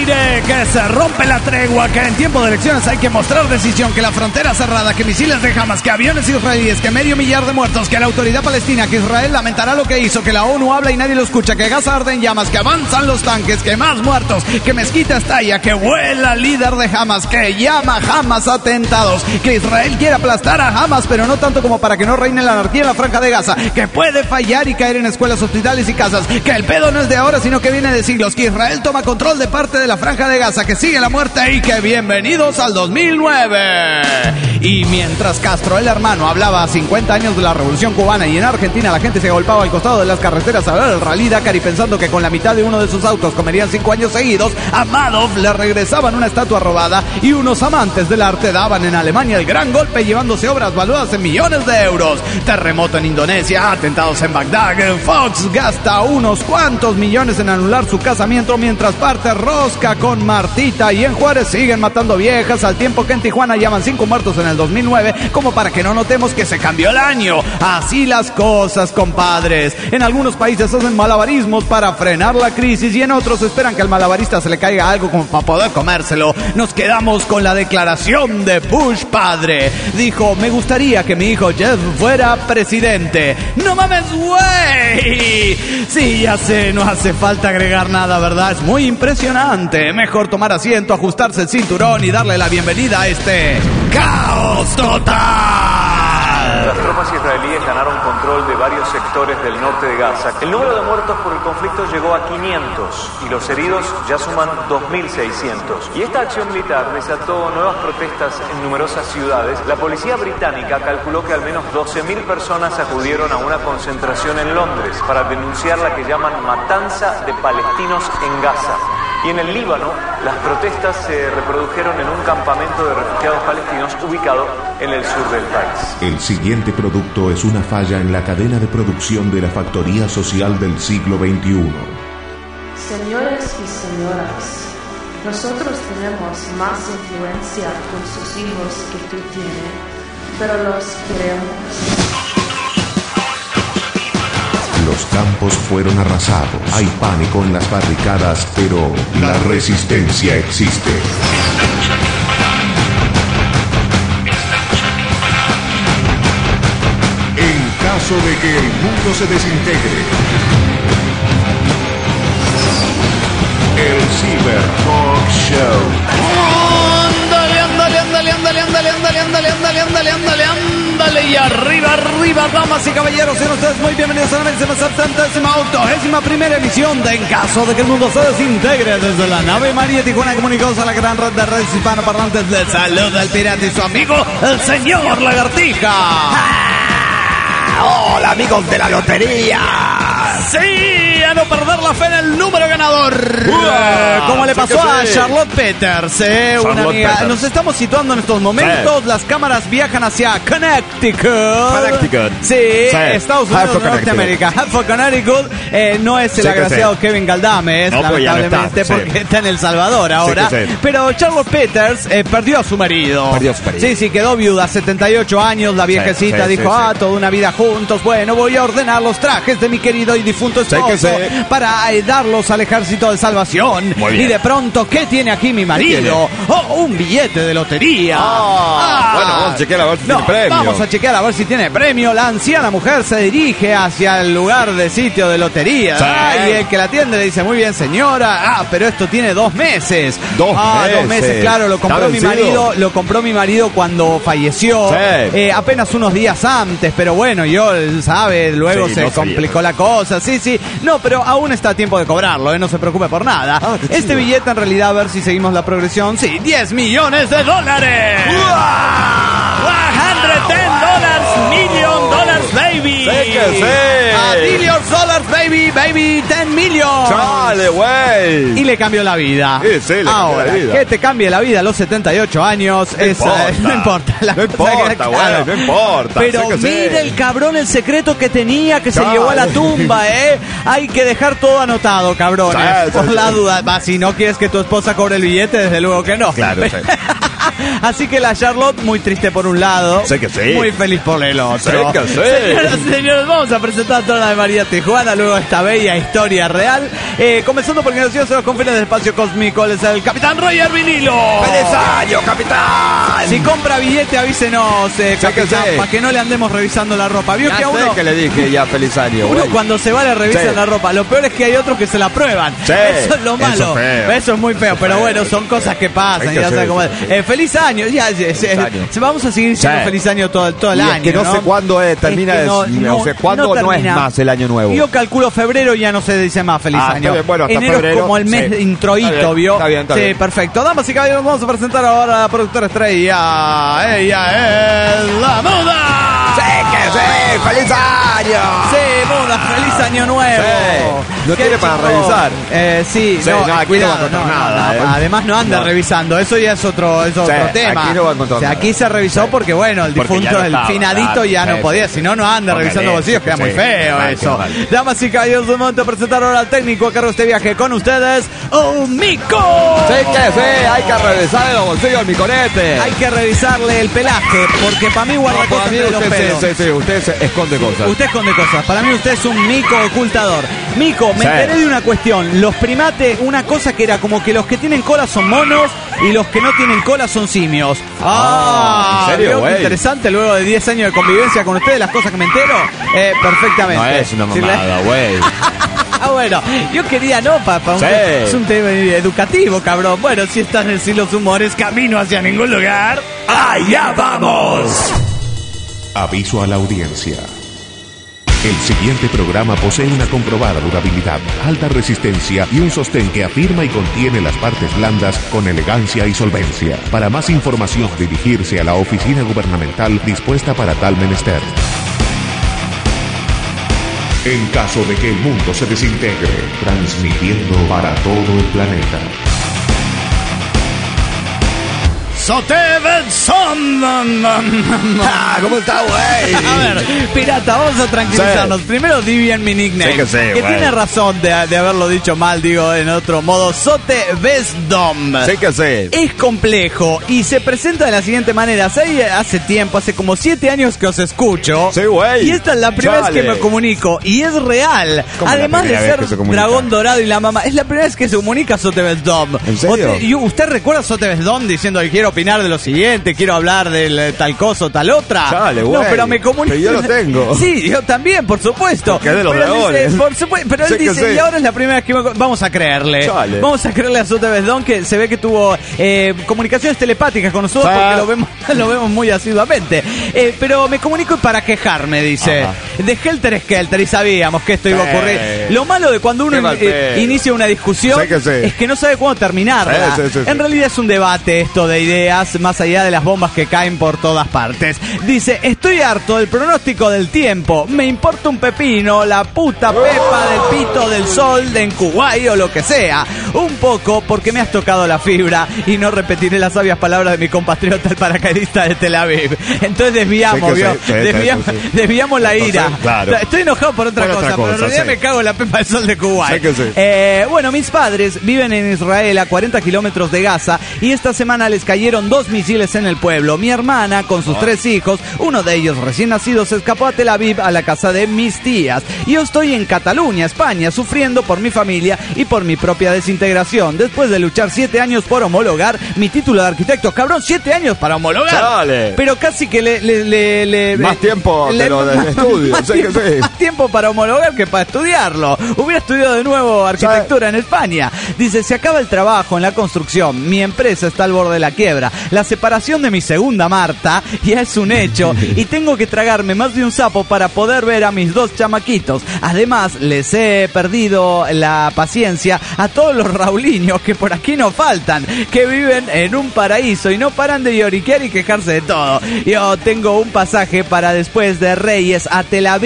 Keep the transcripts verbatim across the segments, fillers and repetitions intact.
aire, que se rompe la tregua, que en tiempo de elecciones hay que mostrar decisión, que la frontera cerrada, que misiles de Hamas, que aviones israelíes, que medio millar de muertos, que la autoridad palestina, que Israel lamentará lo que hizo, que la ONU habla y nadie lo escucha, que Gaza arde en llamas, que avanzan los tanques, que más muertos, que mezquita estalla, que vuela líder de Hamas, que llama Hamas atentados, que Israel quiere aplastar a Hamas, pero no tanto como para que no reine la anarquía en la franja de Gaza, que puede fallar y caer en escuelas, hospitales y casas, que el pedo no es de ahora sino que viene de siglos, que Israel toma control de parte de la franja de Gaza, que sigue la muerte y que bienvenidos al dos mil nueve. Y mientras Castro, el hermano, hablaba a cincuenta años de la revolución cubana y en Argentina la gente se agolpaba al costado de las carreteras a ver el Rally Dakar y pensando que con la mitad de uno de sus autos comerían cinco años seguidos, a Madoff le regresaban una estatua robada y unos amantes del arte daban en Alemania el gran golpe llevándose obras valuadas en millones de euros. Terremoto en Indonesia, atentados en Bagdad, Fox gasta unos cuantos millones en anular su casamiento mientras parte rosca con Martita, y en Juárez siguen matando viejas al tiempo que en Tijuana llaman cinco muertos en el dos mil nueve como para que no notemos que se cambió el año. Así las cosas, compadres. En algunos países hacen malabarismos para frenar la crisis y en otros esperan que al malabarista se le caiga algo como para poder comérselo. Nos quedamos con la declaración de Bush padre. Dijo: me gustaría que mi hijo Jeff fuera presidente. ¡No mames, güey! Sí, ya sé, no hace falta agregar nada, ¿verdad? Es muy impresionante. Mejor tomar asiento, ajustarse el cinturón y darle la bienvenida a este caos total. Las tropas israelíes ganaron control de varios sectores del norte de Gaza. El número de muertos por el conflicto llegó a quinientos y los heridos ya suman dos mil seiscientos. Y esta acción militar desató nuevas protestas en numerosas ciudades. La policía británica calculó que al menos doce mil personas acudieron a una concentración en Londres para denunciar la que llaman matanza de palestinos en Gaza. Y en el Líbano, las protestas se reprodujeron en un campamento de refugiados palestinos ubicado en el sur del país. El siguiente producto es una falla en la cadena de producción de la factoría social del siglo veintiuno. Señores y señoras, nosotros tenemos más influencia con sus hijos que tú tienes, pero los queremos. Los campos fueron arrasados. Hay pánico en las barricadas, pero la resistencia existe. En caso de que el mundo se desintegre, el Cyber Talk Show. Ándale, ándale, ándale, ándale, ándale, ándale, ándale, ándale, ándale, ándale, ándale, y arriba, arriba, damas y caballeros, sean ustedes muy bienvenidos a la décima septentésima octogésima primera emisión de En Caso de que el Mundo se Desintegre, desde la nave María Tijuana, comunicados a la gran red de redes hispanoparlantes. De Salud al Pirata y su amigo, el señor Lagartija. ¡Ah! ¡Hola, amigos de la lotería! ¡Sí! A no perder la fe en el número ganador. Uh, Como le pasó a sí. Charlotte Peters, eh, Charlotte una amiga. Peters. Nos estamos situando en estos momentos. Sí. Las cámaras viajan hacia Connecticut. Connecticut. Sí, sí. Estados Unidos, Norteamérica. Half for Connecticut. Eh, no es el sí agraciado sí. Kevin Galdames, no, lamentablemente, pues no está. porque sí. está en El Salvador ahora. Sí sí. Pero Charlotte Peters eh, perdió a su marido. Perdió a su marido. Sí, sí, quedó viuda, setenta y ocho años. La viejecita sí, sí, dijo: sí, ah, sí. toda una vida juntos. Bueno, voy a ordenar los trajes de mi querido y difunto esposo sí sí. para eh, darlos al Ejército de Salvación. Y de pronto, ¿qué tiene aquí mi marido? Oh, un billete de lotería. Ah, ah, bueno, vamos a chequear a ver si no, tiene premio. Vamos a chequear a ver si tiene premio. La anciana mujer se dirige hacia el lugar de sitio de lotería. Sí. Ah, y el que la atiende le dice: muy bien, señora. Ah, pero esto tiene dos meses. Dos ah, meses. Dos meses, claro. Lo compró mi marido. Lo compró mi marido cuando falleció. Sí. Eh, apenas unos días antes. Pero bueno, yo, sabe, luego sí, se no complicó sabía. la cosa. Sí, sí. No, pero aún está a tiempo de cobrarlo, ¿eh? No se preocupe por nada. Ah, este chido. Billete, en realidad, a ver si seguimos la progresión. Sí, diez millones de dólares. ¡Wow! ciento diez dólares, million dollars, baby. Sé que sé. A billions dollars, baby, baby, diez million. Chale, güey. Y le cambió la vida. Sí, sí, le Ahora, cambió la vida. Que te cambie la vida a los setenta y ocho años. No es, importa. Eh, no importa. La no importa, güey, claro. no importa. Pero mire el cabrón, el secreto que tenía, que Chale. se llevó a la tumba, ¿eh? Hay que dejar todo anotado, cabrones. Sí, por sí, la sí. duda. Va, si no quieres que tu esposa cobre el billete, desde luego que no. Claro, sí. Así que la Charlotte muy triste por un lado. Sé que sí. Muy feliz por el otro. Sé que sí. Señoras y señores, vamos a presentar toda la de María Tijuana, luego esta bella historia real. Eh, comenzando porque nos a los confines del espacio cósmico, es el Capitán Roger Vinilo. ¡Feliz año, capitán! Si compra billete, avísenos, eh, Sé que capitán, sí. para que no le andemos revisando la ropa. Vio Ya que a sé uno, que le dije ya feliz año, uno güey. cuando se va le revisan Sí. la ropa. Lo peor es que hay otros que se la prueban. Sí. Eso es lo malo. Eso es feo. Eso es muy feo, pero bueno, son cosas que pasan. Hay que Ya hacer sabe cómo es. eso, sí. Eh, feliz año. Ya, ya, se- año. se- vamos a seguir diciendo Sí. feliz año todo, todo el Y es año. que no sé cuándo es, termina de- o sea, ¿cuándo no es termina. más el año nuevo? Yo calculo febrero ya no se dice más feliz Ah, está año. bien, bueno, hasta Enero febrero, es como el mes sí. introito, Está bien, ¿vio? está bien, está sí, bien. perfecto. Damas y caballeros, vamos a presentar ahora a la productora estrella. Ella es la Muda. ¡Sí que sí! ¡Feliz año! Sí, Muda, feliz año nuevo. Sí. ¿No Qué tiene para chico. revisar? Eh, sí, Sí, no, no, aquí cuidado, no va a encontrar nada, no, ¿eh? Además no anda No. revisando, eso ya es otro, es otro Sí, tema. aquí no va a encontrar O sea, nada. aquí se revisó porque bueno, el Porque ya difunto, no el estaba, finadito claro, ya no sí, podía, sí. si no, no anda Póngale, revisando bolsillos, queda sí, muy feo mal, eso. qué mal. Damas y caballeros, un momento de presentar ahora al técnico a cargo de este viaje con ustedes, un Mico. ¡Sí que sí! Hay que revisar los bolsillos al miconete. Hay que revisarle el pelaje, porque para mí guarda No, para cosas mí de los usted, pelos. sí, sí, sí, usted se esconde cosas. Usted esconde cosas. Para mí usted es un mico ocultador. Mico, me Sí. enteré de una cuestión. Los primates, una cosa que era como que los que tienen cola son monos y los que no tienen cola son simios. Ah, ¿en serio, ¿vio qué güey? interesante luego de diez años de convivencia con ustedes, las cosas que me entero. Eh, perfectamente. No es una Sí, la- mamada, güey. Ah, bueno, yo quería, no, papá, Sí. es un tema educativo, cabrón. Bueno, si están en sí los humores, camino hacia ningún lugar. ¡Allá vamos! Aviso a la audiencia. El siguiente programa posee una comprobada durabilidad, alta resistencia y un sostén que afirma y contiene las partes blandas con elegancia y solvencia. Para más información, dirigirse a la oficina gubernamental dispuesta para tal menester. En caso de que el mundo se desintegre, transmitiendo para todo el planeta. Sotebenson. Ah, ¿cómo está, güey? A ver, pirata, vamos a tranquilizarnos. Sí. Primero di bien mi nickname. Sí que sí, güey. tiene razón de, de haberlo dicho mal, digo, en otro modo. Sotebenson. Sí que sí. Es complejo y se presenta de la siguiente manera. Hace, hace tiempo, hace como siete años que os escucho. Sí, güey. Y esta es la primera Chale. vez que me comunico. Y es real. ¿Cómo la Además de primera vez ser que se comunica? dragón dorado y la mamá, es la primera vez que se comunica Sotebenson. ¿En serio? ¿Y usted recuerda Sotebenson diciendo que quiero opinar de lo siguiente, quiero hablar del eh, tal cosa o tal otra? Chale, no, güey. pero me comunica. Pero yo lo tengo. Sí, yo también, por supuesto. Porque es de los pero él dragones. dice, por supuesto, pero él Sé que dice, sí. y ahora es la primera vez que me... vamos a creerle. Chale. Vamos a creerle a Sotebenson que se ve que tuvo eh, comunicaciones telepáticas con nosotros Sí. porque lo vemos, lo vemos muy asiduamente. Eh, pero me comunico para quejarme, dice. Ajá. De Helter Skelter, y sabíamos que esto iba a Sí. ocurrir. Lo malo de cuando uno Qué mal eh, pedo. inicia una discusión Sé que sí. es que no sabe cuándo terminarla. Sí, sí, sí, sí. En realidad es un debate esto de ideas, más allá de las bombas que caen por todas partes. Dice, estoy harto del pronóstico del tiempo. Me importa un pepino, la puta pepa del pito del sol de en Kuwait o lo que sea. Un poco porque me has tocado la fibra y no repetiré las sabias palabras de mi compatriota el paracaidista de Tel Aviv. Entonces desviamos, Sí que ¿vio? sí, sí, desviamos, sí, sí. desviamos la Entonces, ira. claro. Estoy enojado por otra Por cosa, otra pero en cosa, realidad sí. me cago en la pepa del sol de Kuwait. Sí que sí. Eh, bueno, mis padres viven en Israel a cuarenta kilómetros de Gaza y esta semana les cayeron dos misiles en el pueblo. Mi hermana, con sus tres hijos, uno de ellos recién nacido, se escapó a Tel Aviv a la casa de mis tías. Y yo estoy en Cataluña, España, sufriendo por mi familia y por mi propia desintegración. Después de luchar siete años por homologar mi título de arquitecto. Cabrón, siete años para homologar. Chale. Pero casi que le... le, le, le- Más tiempo que le- lo del estudio, Más sí que tiempo, sí. más tiempo para homologar que para estudiarlo. Hubiera estudiado de nuevo arquitectura en España. Dice, se acaba el trabajo en la construcción. Mi empresa está al borde de la quiebra. La separación de mi segunda Marta ya es un hecho y tengo que tragarme más de un sapo para poder ver a mis dos chamaquitos. Además, les he perdido la paciencia a todos los rauliños que por aquí no faltan, que viven en un paraíso y no paran de lloriquear y quejarse de todo. Yo tengo un pasaje para después de Reyes a Tel Aviv.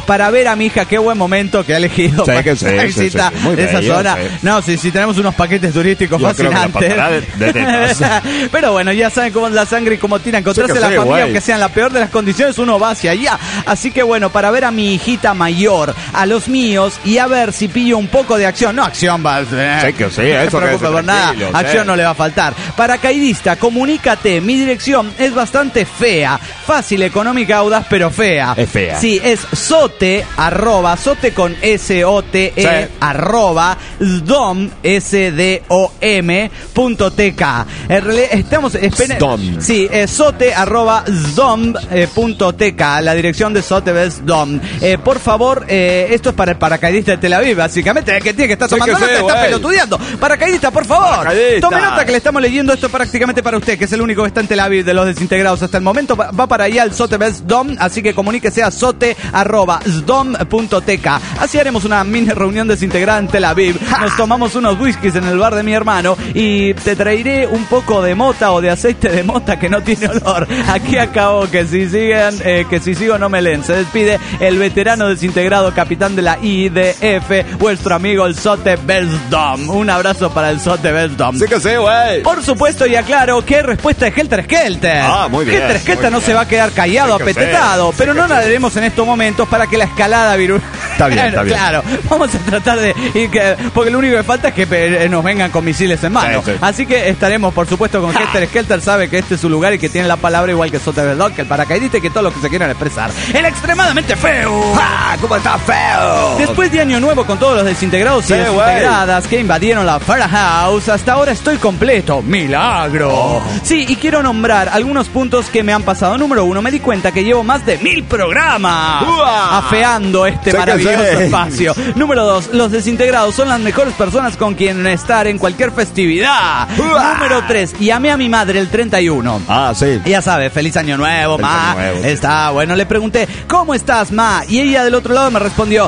para ver a mi hija. Qué buen momento que ha elegido Sí, para que sí, la sí, visita sí, sí. Muy de esa bello, zona. sí. No, sí, sí, tenemos unos paquetes turísticos Yo creo que la fascinantes. pasará de- de tetas. Pero bueno, ya saben cómo es la sangre y cómo tira. Encontrarse Sí que la sí, familia, güey. aunque sea en la peor de las condiciones, uno va hacia allá. Así que bueno, para ver a mi hijita mayor, a los míos, y a ver si pillo un poco de acción. No, acción va. Eh, Sí que sí, no eso se preocupe quédese por nada. tranquilo, Acción sí. no le va a faltar. Paracaidista, comunícate. Mi dirección es bastante fea. Fácil, económica, audaz, pero fea. Es fea. Sí, es sote, arroba, sote con S O T E, Sí. arroba, sdom, S D O M, punto T K. En realidad, estamos, esperen. Sdom. Sí, es sote, arroba, sdom, eh, punto T K, la dirección de sote es sdom. Eh, por favor, eh, esto es para el paracaidista de Tel Aviv, básicamente, el que tiene que estar Sí tomando que nota, sí, está güey. pelotudeando. Paracaidista, por favor. Paracaidista. Tome nota que le estamos leyendo esto prácticamente para usted, que es el único que está en Tel Aviv de los desintegrados hasta el momento. Va va para allá el sote sdom, así que comuníquese a sote, arroba, sdom, punto T K. Así haremos una mini reunión desintegrada en Tel Aviv. Nos tomamos unos whiskies en el bar de mi hermano y te traeré un poco de mota o de aceite de mota que no tiene olor. Aquí acabo que si sigan, eh, que si sigo no me leen. Se despide el veterano desintegrado, capitán de la I D F, vuestro amigo el Sote Bersdom. Un abrazo para el Sote Bersdom. Sí que sí, güey. Por supuesto, y aclaro que respuesta de Helter Skelter. Ah, muy bien, Helter Skelter muy no bien. se va a quedar callado, Sí que apetetado, sí, pero sí no que nadaremos en estos momentos para que la escalada virus. Está bien, está bien. Claro, vamos a tratar de ir que, porque lo único que falta es que eh, nos vengan con misiles en mano. Sí, sí. Así que estaremos, por supuesto, con Helter Skelter, sabe que este es su lugar y que tiene la palabra igual que Sote Bersdom, que el paracaidista y que todos los que se quieran expresar. El extremadamente feo. ¡Ah! ¿Cómo está feo? Después de Año Nuevo con todos los desintegrados Sí, y desintegradas que invadieron la Farah House, hasta ahora estoy completo. ¡Milagro! Oh. Sí, y quiero nombrar algunos puntos que me han pasado. Número uno, me di cuenta que llevo más de mil programas ¡Uah! afeando este Sí que maravilloso sí. espacio. Número dos, los desintegrados son las mejores personas con quien estar en cualquier festividad. ¡Uah! Número tres, y amé a mi madre el treinta y uno. Ah, sí. Ya sabe, feliz año nuevo, Feliz ma. año nuevo, sí. Está bueno. Le pregunté, ¿cómo estás, ma? Y ella del otro lado me respondió.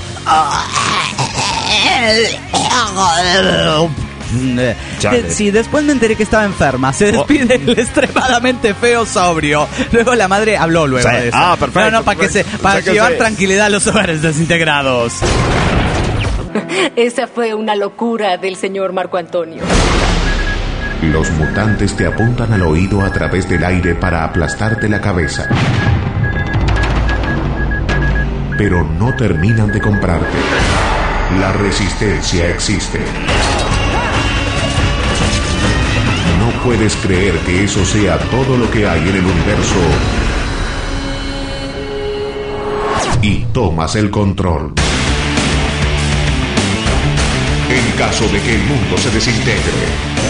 Chale. De- sí, después me enteré que estaba enferma. Se despide el extremadamente feo sobrio. Luego la madre habló luego Sí. de eso. Ah, perfecto, No, no, para que se, perfecto. para Sí que llevar sí. tranquilidad a los hogares desintegrados. Esa fue una locura del señor Marco Antonio. Los mutantes te apuntan al oído a través del aire para aplastarte la cabeza. Pero no terminan de comprarte. La resistencia existe. No puedes creer que eso sea todo lo que hay en el universo. Y tomas el control. En caso de que el mundo se desintegre.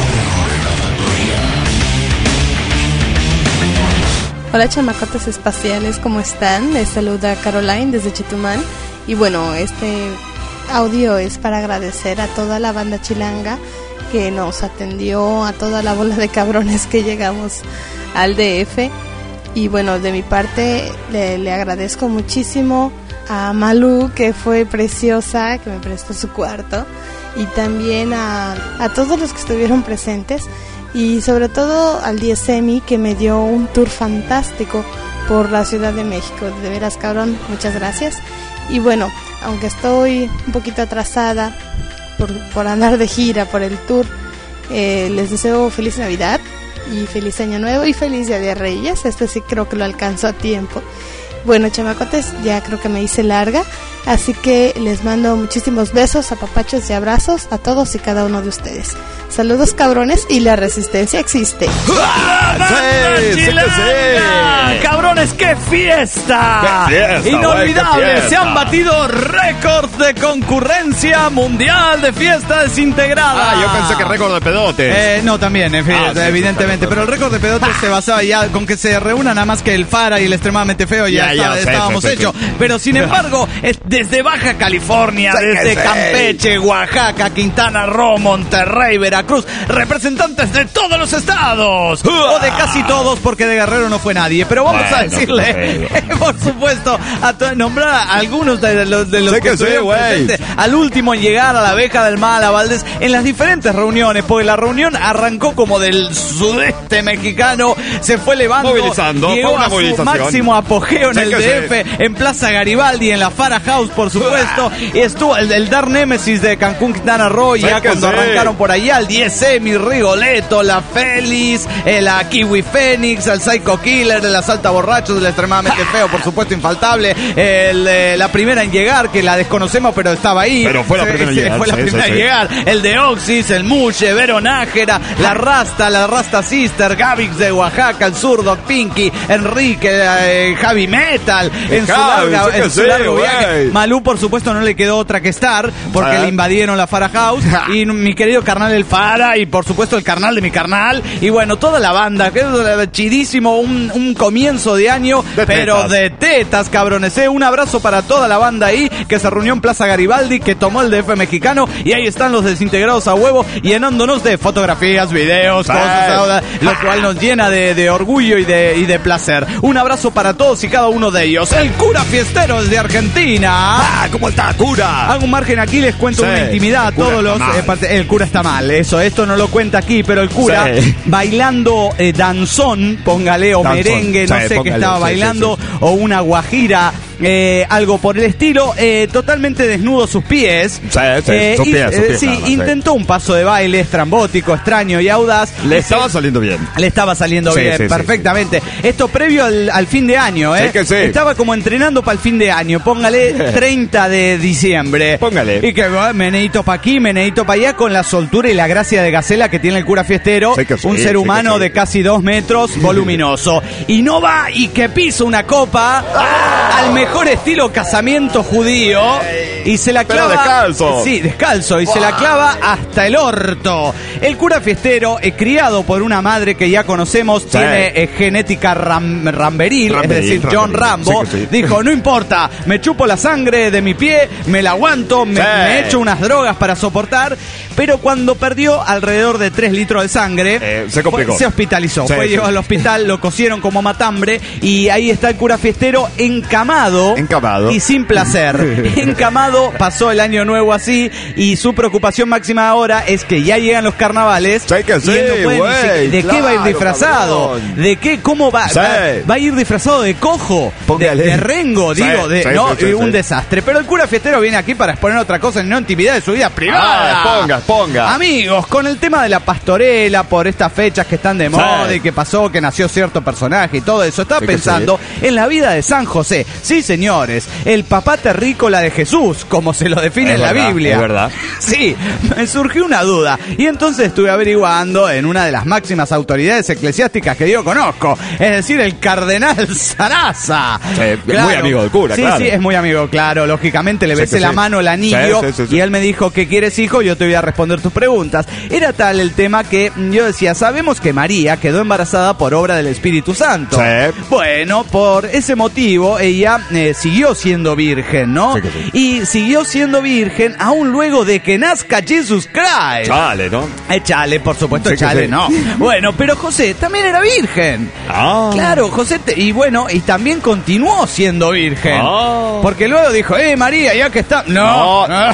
Hola chamacotes espaciales, ¿cómo están? Les saluda Caroline desde Chetumal. Y bueno, este audio es para agradecer a toda la banda chilanga que nos atendió, a toda la bola de cabrones que llegamos al D F. Y bueno, de mi parte le, le agradezco muchísimo a Malú, que fue preciosa, que me prestó su cuarto. Y también a, a todos los que estuvieron presentes. Y sobre todo al Diesemi, que me dio un tour fantástico por la Ciudad de México. De veras, cabrón, muchas gracias. Y bueno, aunque estoy un poquito atrasada por, por andar de gira por el tour, eh, les deseo feliz Navidad y feliz Año Nuevo y feliz Día de Reyes. Este sí creo que lo alcanzo a tiempo. Bueno, chamacotes, ya creo que me hice larga, así que les mando muchísimos besos, apapachos y abrazos a todos y cada uno de ustedes. Saludos, cabrones, y la resistencia existe. Sí, sí que sí. ¡Cabrones, qué fiesta! ¡Qué fiesta, ¡Inolvidable! güey, qué fiesta! Se han batido récords de concurrencia mundial de fiesta desintegrada. Ah, yo pensé que récord de pedotes. Eh, no, también, en fin, Ah, sí, evidentemente. sí, pero el récord de pedotes se basaba ya con que se reúnan nada más que el Fara y el extremadamente feo. Ya, Ya, estaba- ya, sí, estábamos sí, sí, hechos. sí. Pero sin embargo, es desde Baja California, Sí, desde sí. Campeche, Oaxaca, Quintana Roo, Monterrey, Veracruz, representantes de todos los estados. O de casi todos, porque de Guerrero no fue nadie. Pero vamos Bueno, a decirle, por supuesto, a to- nombrar a algunos de los, de los Sí que, que sí, estuvieron güey. presentes. Al último en llegar a la Abeja del Mal, a Valdés, en las diferentes reuniones, porque la reunión arrancó como del sudeste mexicano, se fue elevando, Movilizando, llegó fue una a su movilización. máximo apogeo en Sí, del D F, en Plaza Garibaldi, en la Fara House, por supuesto. Y estuvo el, el Dark Nemesis de Cancún, Quintana Roo, ya cuando sí. arrancaron por allá, el diez M, Rigoletto, la Félix, eh, la Kiwi Fénix, el Psycho Killer, el Asalta Borrachos, el Extremadamente Feo, por supuesto, infaltable. El, eh, la primera en llegar, que la desconocemos, pero estaba ahí. Pero fue la primera en llegar. Fue la sí, primera sí, en sí. llegar. El de Oxys, el Muche, Vero Nájera, la Rasta, la Rasta Sister, Gavix de Oaxaca, el Zurdo, Pinky, Enrique, eh, Javi Metal, en su larga, en su largo viaje. Malú, por supuesto, no le quedó otra que estar, porque ¿Ah? le invadieron la Fara House. Y mi querido carnal el Fara, y por supuesto el carnal de mi carnal. Y bueno, toda la banda, que es chidísimo, un, un comienzo de año, de pero tetas. de tetas, cabrones. ¿eh? Un abrazo para toda la banda ahí, que se reunió en Plaza Garibaldi, que tomó el D F mexicano, y ahí están los desintegrados a huevo, llenándonos de fotografías, videos, cosas, lo cual nos llena de, de orgullo y de, y de placer. Un abrazo para todos y cada uno de ellos. El Cura Fiestero desde Argentina. Ah, ¿cómo está, Cura? Hago un margen aquí, les cuento sí, una intimidad a todos los... Eh, parte, el Cura está mal, eso, esto no lo cuenta aquí, pero el Cura sí. bailando eh, danzón, póngale, o danzón. merengue, no sí, sé qué estaba sí, bailando, sí, sí. o una guajira... Eh, algo por el estilo, eh, totalmente desnudo sus pies. Sí, sí, eh, sus pies, y, sus pies sí, nada más, intentó sí. un paso de baile estrambótico, extraño y audaz. Le estaba saliendo bien. Le estaba saliendo sí, bien, sí, perfectamente. Sí, sí. Esto previo al, al fin de año, ¿eh? Sí que sí. Estaba como entrenando para el fin de año. Póngale treinta de diciembre. Póngale. Y que meneíto para aquí, meneíto para allá, con la soltura y la gracia de gacela que tiene el Cura Fiestero. Sí que sí, un ser sí humano sí. de casi dos metros, voluminoso. Y no va y que pisa una copa ¡ah! al mejor estilo casamiento judío y se la clava. Pero descalzo. Sí, descalzo. Y wow. se la clava hasta el orto. El Cura Fiestero, eh, criado por una madre que ya conocemos, sí. tiene eh, genética ram, ramberil, ramberil, es decir, John ramberil. Rambo. Sí sí. Dijo, no importa, me chupo la sangre de mi pie, me la aguanto, me, sí. me echo unas drogas para soportar. Pero cuando perdió alrededor de tres litros de sangre, eh, se complicó. Fue, se hospitalizó. Sí, fue sí. llevado al hospital, lo cosieron como matambre y ahí está el Cura Fiestero encamado. Encamado. Y sin placer. Encamado, pasó el año nuevo así y su preocupación máxima ahora es que ya llegan los carnavales. Sí, que sí, y él no puede wey, decir, ¿de claro, qué va a ir disfrazado? Cabrón. ¿De qué? ¿Cómo va? Sí. va? Va a ir disfrazado de cojo, de, de rengo, sí, digo, de sí, no, sí, sí, un sí. desastre. Pero el Cura Fiestero viene aquí para exponer otra cosa, no intimidad de su vida privada. Ah, ponga, ponga. Amigos, con el tema de la pastorela, por estas fechas que están de moda sí. y que pasó, que nació cierto personaje y todo eso, estaba sí, pensando sí. en la vida de San José. Sí, señores, el papá terrícola de Jesús, como se lo define es en verdad, la Biblia. Es verdad. Sí, me surgió una duda y entonces estuve averiguando en una de las máximas autoridades eclesiásticas que yo conozco, es decir, el cardenal Sarasa. Sí, claro. muy amigo del cura, sí, claro. Sí, es muy amigo, claro. Lógicamente le sí, besé la sí. mano, el anillo, sí, sí, sí, sí. y él me dijo, ¿qué quieres, hijo? Yo te voy a responder tus preguntas. Era tal el tema que yo decía, sabemos que María quedó embarazada por obra del Espíritu Santo. Sí. Bueno, por ese motivo ella eh, siguió siendo virgen, ¿no? Sí que sí. Y siguió siendo virgen aún luego de que nazca Jesus Christ. Chale, ¿no? Échale, por supuesto, sí échale, sí. no. Bueno, pero José también era virgen. Ah. Claro, José, te, y bueno, y también continuó siendo virgen. Ah. Porque luego dijo, eh, María, ya que está... No. no.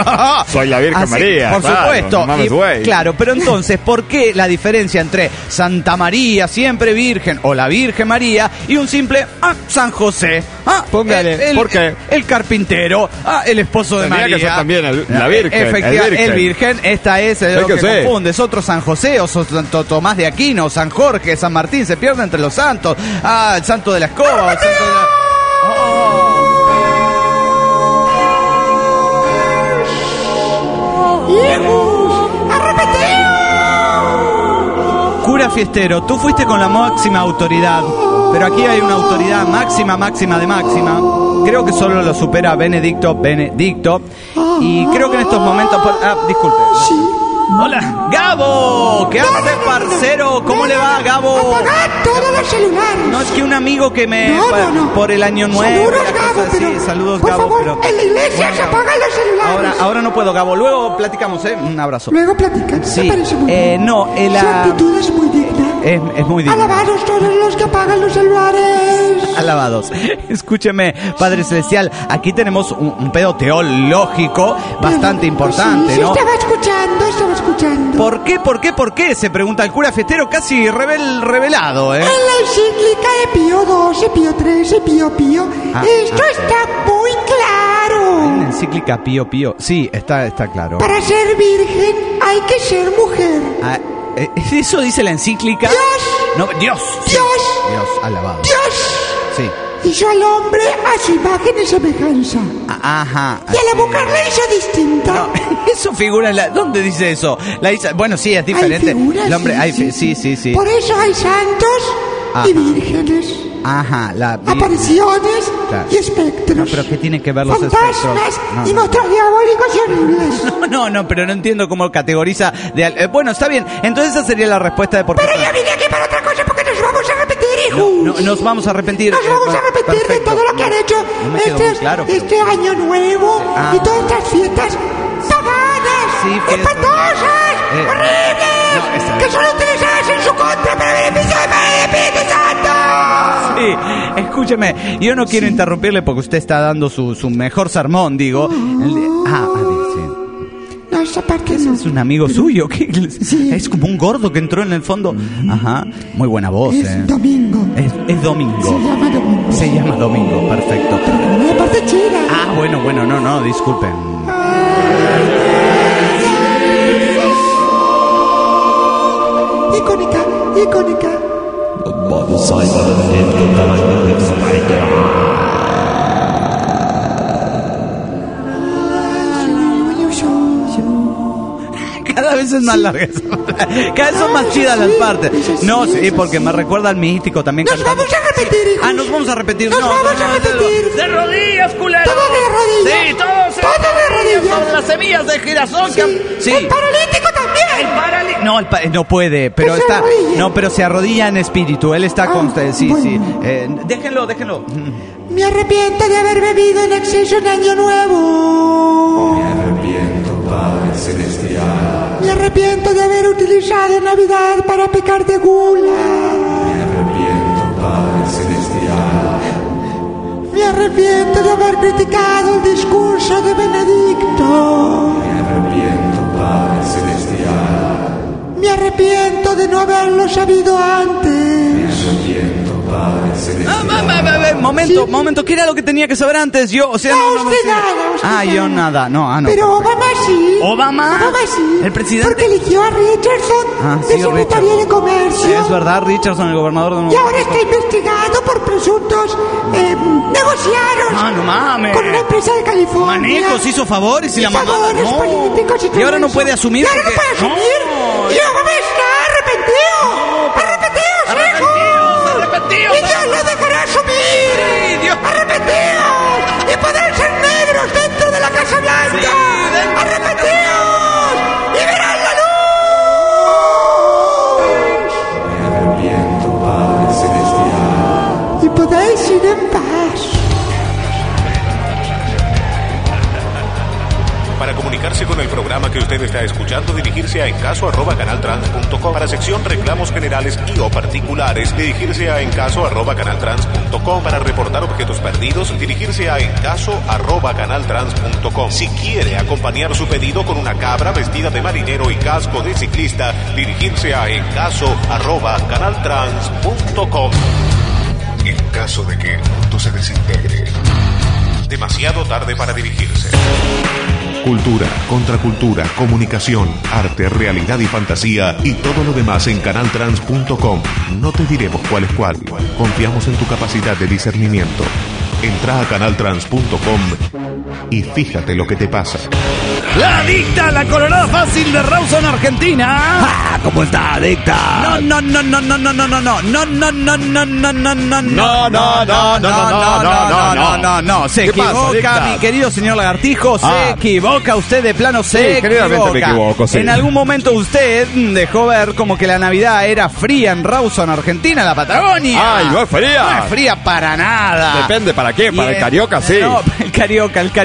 Soy la Virgen Así, María. por claro, supuesto. No Y, claro, pero entonces, ¿por qué la diferencia entre Santa María, siempre virgen, o la Virgen María, y un simple ah, San José? Ah, póngale, el, el, ¿por qué? El carpintero, ah, el esposo de Tendría María. que ser también el, la Virgen. Efectivamente, el virgen. el virgen. Esta es el lo que, que confunde. Es otro San José, o Santo Tomás de Aquino, San Jorge, San Martín, se pierde entre los santos. Ah, el santo de la escoba, o el santo de la... Oh. Cura Fiestero, tú fuiste con la máxima autoridad, pero aquí hay una autoridad máxima, máxima de máxima. Creo que solo lo supera Benedicto Benedicto. Y creo que en estos momentos... Ah, disculpe. Sí. Hola, Gabo, ¿qué hace, parcero? ¿Cómo le va, Gabo? Apagad todos los celulares. No, es que un amigo que me... No, no, no. Por el año nuevo... Saludos, Gabo, pero... Sí, saludos, por Gabo, favor, pero... en la iglesia bueno, se apagan los celulares. Ahora, ahora no puedo, Gabo. Luego platicamos, ¿eh? Un abrazo. Luego platican. Sí. Me parece muy eh, bien. no, el... Su actitud es muy digna. es, es muy divino. Alabados todos los que apagan los celulares. Alabados. Escúcheme, Padre Celestial, aquí tenemos un, un pedo teológico bastante Pero, importante, sí, sí, ¿no? estaba escuchando, estaba escuchando. ¿Por qué, por qué, por qué? Se pregunta el cura fiestero casi revel, revelado, ¿eh? En la encíclica de Pío doce, Pío trece, Pío Pío, Ah, esto ah, está muy claro. En la encíclica Pío Pío. Sí, está, está claro. Para ser virgen hay que ser mujer. Ah, eh, ¿eso dice la encíclica? Dios. No, Dios. sí. Dios. Dios, alabado. Dios Sí. hizo al hombre a su imagen y semejanza. Ah, ajá. Y a la así mujer la hizo distinta. No, eso figura en la... ¿Dónde dice eso? La hizo- Bueno, sí, es diferente. Hay figuras, El hombre, sí, hay sí, fi- sí, sí, sí. Por eso hay santos Ajá. y vírgenes, Ajá, la... apariciones Claro. y espectros. No, pero ¿qué tiene que ver los Fantasmas espectros? No, y no. monstruos diabólicos y horribles. No, no, no, pero no entiendo cómo categoriza de... al- eh, bueno, está bien. Entonces esa sería la respuesta de por qué... Pero yo vine aquí para otra cosa porque nos vamos a repetir, hijos. No, no, nos vamos a arrepentir. Nos eh, vamos a repetir de perfecto. todo lo que han hecho No me quedó este, muy claro, pero- este año nuevo Ah. y todas estas fiestas paganas, Sí, fiestas- espantosas, Eh, horribles, no, está que bien. son utilizadas en su contra para beneficio del Espíritu Santo. Sí, escúcheme, yo no quiero interrumpirle porque usted está dando su, su mejor sermón, digo. El de- ah, a ver, sí. No, esa parte no. Es un amigo suyo, ¿qué? Es como un gordo que entró en el fondo. Ajá, muy buena voz, Es eh. domingo. Es, es Domingo. Se llama domingo. Se llama Domingo, perfecto. No, la parte china. Ah, bueno, bueno, no, no, disculpen. Icónica, icónica. Cada vez es más larga esa parte. Cada vez son más chidas las partes. No, sí, porque me recuerda al místico también Nos cantando. vamos a repetir, hijos. Ah, nos vamos a repetir. Nos no, vamos no, a no, repetir. De rodillas, culero. Todo de rodillas. Sí, todos de Todo de rodillas. Sobre las semillas de girasol. Sí. que- Sí. El paralítico también. El parali- No, el pa- no puede, pero Que se está. arrodille. No, pero se arrodilla en espíritu. Él está Ah, con. Sí, bueno. sí. Eh, déjenlo, déjenlo. Me arrepiento de haber bebido en exceso en Año Nuevo. Me arrepiento, Padre Celestial. Me arrepiento de haber utilizado Navidad para pecar de gula. Me arrepiento, Padre Celestial. Me arrepiento de haber criticado el discurso de Benedicto. Me arrepiento, Padre Celestial. Me arrepiento de no haberlo sabido antes. Me arrepiento, Padre Ah, va, va, va, va, momento, Sí. momento. ¿Qué era lo que tenía que saber antes? Yo, o sea, No, no, no, no usted sé. nada, usted Ah, yo nada. No, ah, no. Pero perfecto. Obama sí. ¿Obama? Obama sí. ¿El presidente? Porque eligió a Richardson Ah, de sí, secretario Richardson. de Comercio. Es verdad, Richardson, el gobernador de Y Nueva ahora está investigado por presuntos eh, negociados Ah, no mames. con una empresa de California. Manejos, hizo favores y la mamá. favores No. políticos y todo Y ahora no eso. puede asumir Y ahora no porque- puede asumir. No. Y Obama está arrepentido. Arrepentido, Arrepentidos, arrepentidos. Y Dios lo dejará asumir. Sí, Dios. Arrepentidos. Y podrán ser negros dentro de la Casa Blanca. Sí, dentro. Arrepentidos. Y verán la luz. Y podéis ir en paz. Para comunicarse con el programa que usted está escuchando, dirigirse a encaso arroba canaltrans punto com. Para sección reclamos generales y o particulares, dirigirse a encaso arroba canaltrans punto com. Para reportar objetos perdidos, dirigirse a encaso arroba canaltrans punto com. Si quiere acompañar su pedido con una cabra vestida de marinero y casco de ciclista, dirigirse a encaso arroba canaltrans punto com. En caso de que el mundo se desintegre, demasiado tarde para dirigirse. Cultura, contracultura, comunicación, arte, realidad y fantasía y todo lo demás en canaltrans punto com. No te diremos cuál es cuál. Confiamos en tu capacidad de discernimiento. Entra a canaltrans punto com y fíjate lo que te pasa. La adicta, la colorada fácil de Rawson, Argentina. Ah, ¿cómo está, adicta? No, no, no, no, no, no, no, no, no, no, no, no, no, no, no, no, No, no, no, no, no, no, no, no, no, no, no, se ¿Qué pasa, equivoca, adicta? mi querido señor Lagartijo, se Ah. equivoca usted de plano, se Sí, generalmente me equivoco, sí. En algún momento usted dejó ver como que la Navidad era fría en Rawson, Argentina, la Patagonia. Ay, no es fría. No es fría para nada. Depende, ¿para qué? Para el Y, carioca, sí. No, el carioca, el carioca.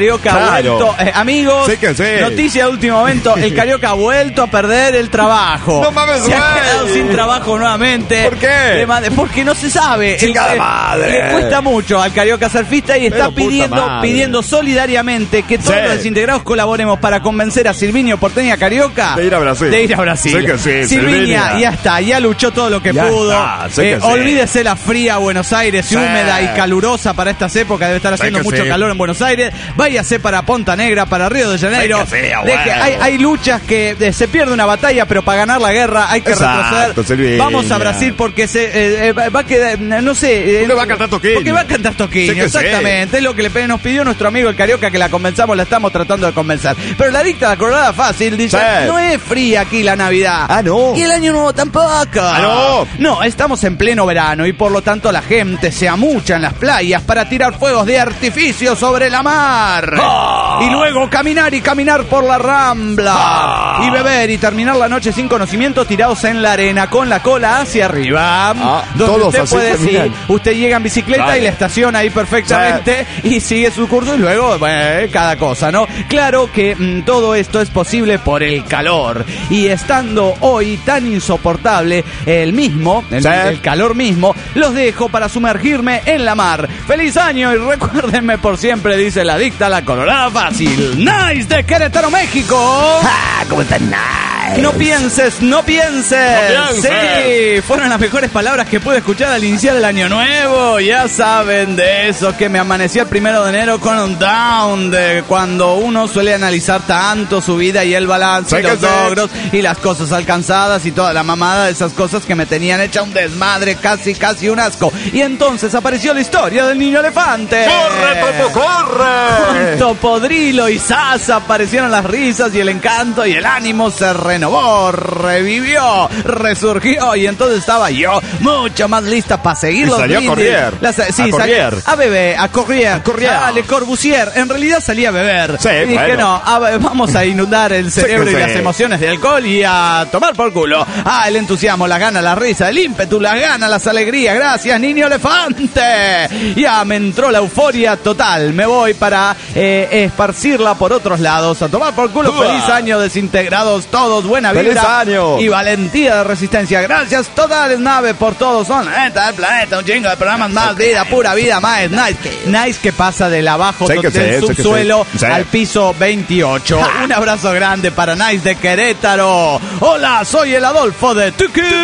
Carioca ha Claro. vuelto. Eh, amigos, Sí que sí. noticia de último momento. El Carioca ha vuelto a perder el trabajo. No mames, Se ha güey. quedado sin trabajo nuevamente. ¿Por qué? Le mande- Porque no se sabe. Chica El- de madre. Le cuesta mucho al Carioca surfista y está Pero puta pidiendo, madre. pidiendo solidariamente que todos Sí. los desintegrados colaboremos para convencer a Silvinio Porteña Carioca De ir a Brasil. de ir a Brasil. Sí que sí, Silvinia, Silvinia. ya está, ya luchó todo lo que Ya pudo. está, sí Eh, que sí. olvídese la fría Buenos Aires, Sí. húmeda y calurosa para estas épocas, debe estar Sí haciendo que mucho sí. calor en Buenos Aires. Váyase para Ponta Negra, para Río de Janeiro. Sí que sí, a Deje- huevo. hay, hay luchas que eh, se pierde una batalla, pero para ganar la guerra hay que Exacto, retroceder. Silvinia. Vamos a Brasil porque se eh, eh, va a quedar, no sé. eh, Porque va a cantar Toqueño. Porque va a cantar Toqueño, Sí que sí. exactamente. Es lo que le pe- nos pidió nuestro amigo el Carioca, que la convenzamos, la estamos tratando de convencer. Pero la dicta la colorada fácil, dice, Sí. no es fría aquí la Navidad. Ah, no. Y el Año Nuevo tampoco. Ah, no. No, estamos en pleno verano y por lo tanto la gente se amucha en las playas para tirar fuegos de artificio sobre la mar. Ah. Y luego caminar y caminar por la rambla. Ah. Y beber y terminar la noche sin conocimiento tirados en la arena con la cola hacia arriba. Ah, donde todos usted así puede, sí, terminan. usted llega en bicicleta Vale. y la estaciona ahí perfectamente y sigue su curso y luego, bueno, cada cosa, ¿no? Claro que mm, todo esto es posible por el calor. Y estando hoy tan insoportable el mismo, el, Sí. el calor mismo, los dejo para sumergirme en la mar. ¡Feliz año! Y recuérdenme por siempre, dice la dicta la colorada fácil. ¡Nice de Querétaro, México! Ah, ¿cómo están? Nice. No pienses, no pienses. No pienses. Sí, fueron las mejores palabras que pude escuchar al iniciar el año nuevo. Ya saben de eso que me amanecí el primero de enero con un down, de cuando uno suele analizar tanto su vida y el balance, Sí y que los sí. logros y las cosas alcanzadas y toda la mamada de esas cosas que me tenían hecha un desmadre, casi, casi un asco. Y entonces apareció la historia del niño elefante. ¡Corre, Topo, corre! Junto Podrilo y Sasa aparecieron las risas y el encanto y el ánimo se renovó, revivió, resurgió y entonces estaba yo mucho más lista para seguir Y los salió a brindis. correr. Las- sí, A sal- correr. a beber, a correr, a correr. a Le Corbusier. En realidad salía a beber. Sí, y dije, bueno. no, a ver, vamos a inundar el cerebro que y las sí. emociones de alcohol y a tomar por culo. Ah, el entusiasmo, la gana, la risa, el ímpetu, la gana, las alegrías. Gracias, niño elefante. Ya me entró la euforia total. Me voy para eh, esparcirla por otros lados. A tomar por culo. Uah. Feliz año, desintegrados todos. Buena ¡Feliz vibra. año! Y valentía de resistencia. Gracias totales, nave, por todos. Son la neta del planeta. Un chingo de programas más. Vida, pura vida, más. Nice. Nice que pasa del abajo Sí que del sí, sí que subsuelo sí. Sí. al piso veintiocho. Un abrazo grande para Nice de Querétaro. Hola, soy el Adolfo de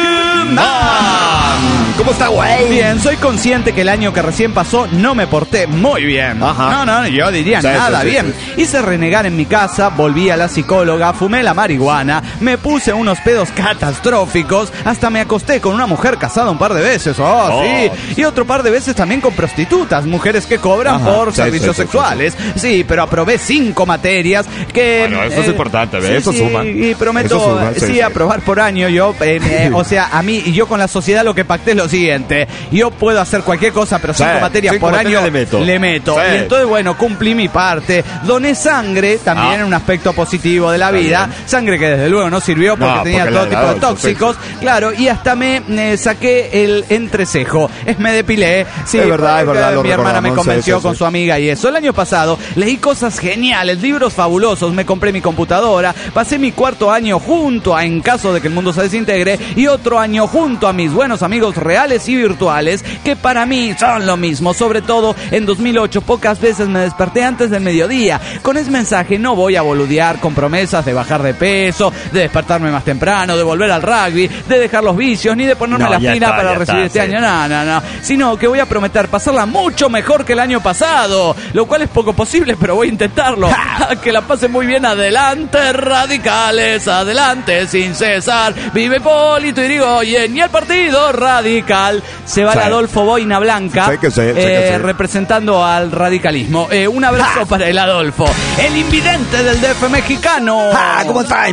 Tucumán. ¿Cómo está, güey? Bien, soy consciente que el año que recién pasó no me porté muy bien. Ajá. No, no, yo diría Sí, nada sí, sí, bien. Hice renegar en mi casa, volví a la psicóloga, fumé la marihuana, me puse unos pedos catastróficos, hasta me acosté con una mujer casada un par de veces, oh, Oh. sí. Y otro par de veces también con prostitutas, mujeres que cobran Ajá. por Sí, servicios sí, sí, sexuales. Sí, pero aprobé cinco materias que... Bueno, eso es importante, ¿ves? Eso sí, suma. Y prometo, Eso suma, sí, sí, sí. aprobar por año. Yo, eh, eh, o sea, a mí y yo con la sociedad lo que pacté es lo siguiente. Yo puedo hacer cualquier cosa, pero cinco Sí, materias cinco por materias año le meto. le meto. Sí. Y entonces, bueno, cumplí mi parte. Doné sangre, también Ah. en un aspecto positivo de la Está vida. bien. Sangre que desde luego no sirvió porque No, tenía porque todo la- tipo la- de tóxicos. Claro, y hasta me eh, saqué el entrecejo. Es me depilé. Sí, Es verdad, es porque verdad, lo Mi hermana me recordamos, sí, convenció sí, con sí. su amiga y eso. El año pasado leí cosas geniales, libros fabulosos. Me compré mi computadora. Pasé mi cuarto año junto a En caso de que el mundo se desintegre y otro año junto a mis buenos amigos reales y virtuales que para mí son lo mismo. Sobre todo en dos mil ocho pocas veces me desperté antes del mediodía. Con ese mensaje no voy a boludear con promesas de bajar de peso, de despertarme más temprano, de volver al rugby, de dejar los vicios, ni de ponerme No, la ya fila está, para ya recibir está, este sí. año. No, no, no. Sino que voy a prometer pasarla mucho mejor que el año pasado. Lo cual es poco posible, pero voy a intentarlo. Que la pasen muy bien. Adelante, radicales. Adelante, sin cesar. Vive Hipólito Yrigoyen y el partido radical. Se va Sí. el Adolfo Boina Blanca. Sí que sí, sí que eh, sí. representando al radicalismo. Eh, un abrazo para el Adolfo. El invidente del D F mexicano. Ah, ¿cómo está, invidente?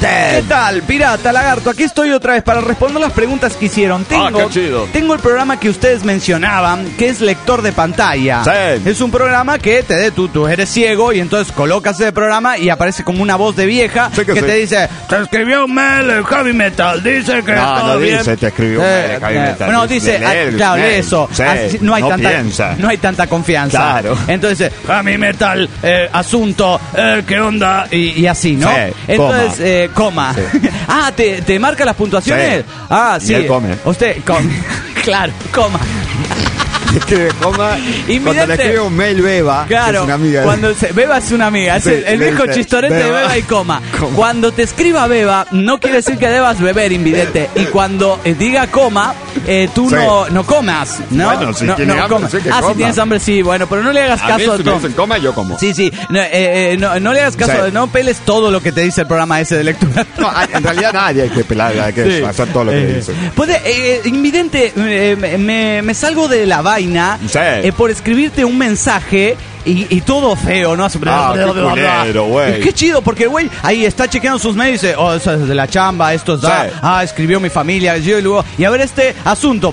¿Qué tal, pirata, lagarto? Aquí estoy otra vez para responder las preguntas que hicieron. Tengo, Ah, qué chido. tengo el programa que ustedes mencionaban, que es lector de pantalla. Sí. Es un programa que te de tú, tú eres ciego y entonces colocas ese programa y aparece como una voz de vieja Sí que que sí. te dice, te escribió un mail el heavy metal, dice que No, todo no bien. dice, te escribió un Eh, mail el heavy eh, metal. No, dice, Lee ah, el claro, lee mail. eso. Sí, Así, no hay no tanta, piensa. no hay tanta confianza. Claro. Entonces, heavy metal, eh, asunto, eh, ¿qué onda? Y, y así, ¿no? Sí, Entonces, coma. eh, coma. Sí. Ah, ¿te, ¿te marca las puntuaciones? Sí. Ah, sí. Y él come. Usted come. Claro, coma. Escribe coma. Invidente. Cuando le escribe un mail Beba, que Claro, es una amiga. cuando se, Beba es una amiga, es Sí, el, el le viejo dice, chistorete de Beba. Beba y coma. Coma. Cuando te escriba Beba, no quiere decir que debas beber, invidente. Y cuando eh, diga coma, eh, tú Sí. no, no comas, ¿no? Bueno, si no, tiene no hambre, comas. sí que Ah, si coma. tienes hambre, sí, bueno, pero no le hagas A mí, caso si a me todo. dicen coma, yo como. Sí, sí, no, eh, eh, no, no le hagas caso, Sí. no peles todo lo que te dice el programa ese de lectura. No, en realidad nadie hay que pelar, hay que Sí. hacer todo lo que Eh, dice. Puede, eh, invidente, eh, me, me salgo de la vaina Sí. eh, por escribirte un mensaje y, y todo feo, ¿no? Ah, qué culero, güey. Qué chido, porque el güey ahí está chequeando sus mails y dice, oh, eso es de la chamba, esto es da, Sí. ah, escribió mi familia, yo y luego, y a ver este asunto.